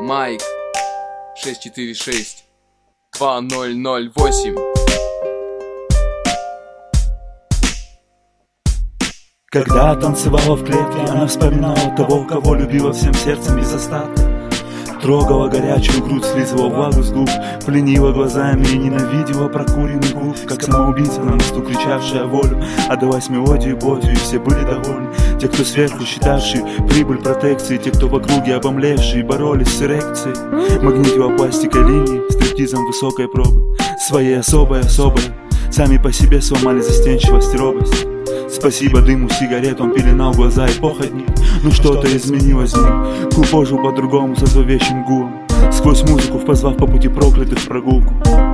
Майк 646 2008. Когда танцевала в клетке, она вспоминала того, кого любила всем сердцем без остатка. Трогала горячую грудь, слизывала влагу с губ, пленила глазами и ненавидела прокуренный губ. Как самоубийца на мосту, кричавшая волю, отдалась мелодии бодью, и все были довольны. Те, кто сверху считавшие прибыль протекции, те, кто в округе обомлевшие, боролись с эрекцией. Магнитила пластикой линии, стриптизом высокой пробы, своей особой, сами по себе сломали застенчивость и робость. Спасибо дыму сигарет, он пеленал глаза и походни. Но что-то изменилось в ним, купожил по-другому со зловещим гулом, сквозь музыку позвав по пути проклятых в прогулку.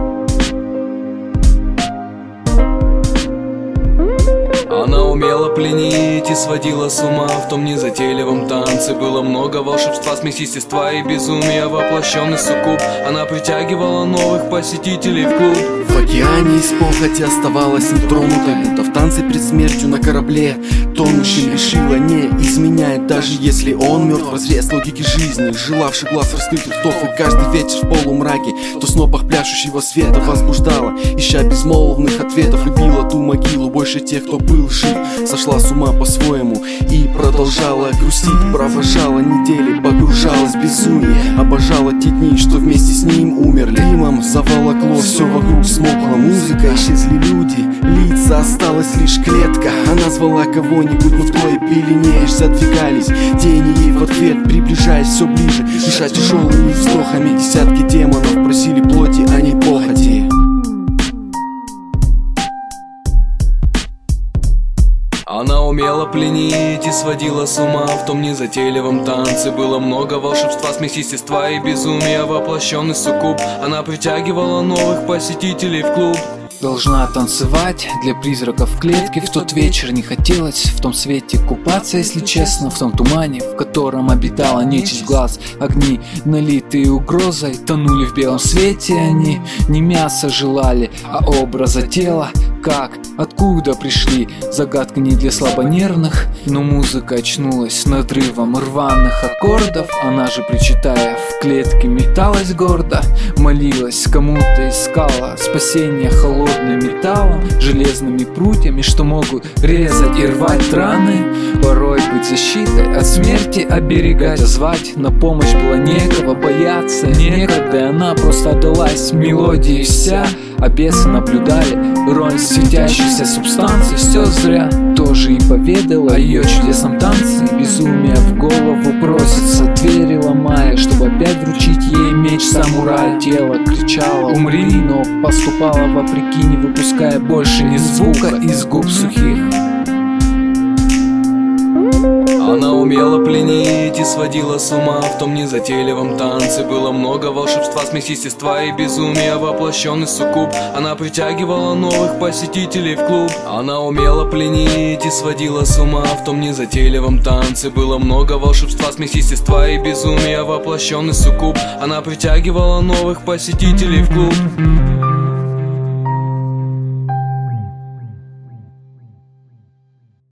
Она умела пленить и сводила с ума. В том незатейливом танце было много волшебства, смесь естества и безумия, воплощенный суккуб. Она притягивала новых посетителей в клуб. В океане из похоти оставалась нетронутой, будто в танце перед смертью на корабле. Тонущим решила не изменять, даже если он мертв. Разрез логики жизни, желавший глаз раскрытых ртов. И каждый вечер в полумраке, то снопах пляшущего света возбуждала, ища безмолвных ответов. Любила ту могилу больше тех, кто был жив. Сошла с ума по-своему и продолжала грустить. Провожала недели, погружалась в безумие. Обожала те дни, что вместе с ним умерли. Дымом заволокло все вокруг, смолкла музыка, исчезли люди, лица, осталась лишь клетка. Она звала кого-нибудь, но в той пелене аж задвигались тени ей в ответ, приближаясь все ближе, дыша тяжелыми вздохами. Десятки демонов просили плоти, а не похоти. Она умела пленить и сводила с ума. В том незатейливом танце было много волшебства, смесь естества и безумия, воплощенный суккуб. Она притягивала новых посетителей в клуб. Должна танцевать для призраков в клетке. В тот вечер не хотелось в том свете купаться, если честно. В том тумане, в котором обитала нечисть глаз. Огни, налитые угрозой, тонули в белом свете. Они не мясо желали, а образа тела. Как, откуда пришли, загадка не для слабонервных. Но музыка очнулась с надрывом рваных аккордов. Она же, причитая, в клетке металась гордо, молилась, кому-то искала спасения холодным металлом, железными прутьями, что могут резать и рвать раны. Порой быть защитой от смерти, оберегать, звать на помощь было некого, бояться некогда. Она просто отдалась мелодии вся, а бесы наблюдали роль светящейся субстанции. Все зря, тоже и поведала о ее чудесном танце. Безумие в голову просится, двери ломая, чтобы опять вручить ей меч самурая. Тело кричало «умри», но поступала вопреки, не выпуская больше ни звука из губ сухих. Она умела пленить и сводила с ума. В том незатейливом танце было много волшебства, смесь естества и безумия, воплощенный суккуб. Она притягивала новых посетителей в клуб. Она умела пленить и сводила с ума. В том незатейливом танце было много волшебства, смесь естества и безумия, воплощенный суккуб. Она притягивала новых посетителей в клуб.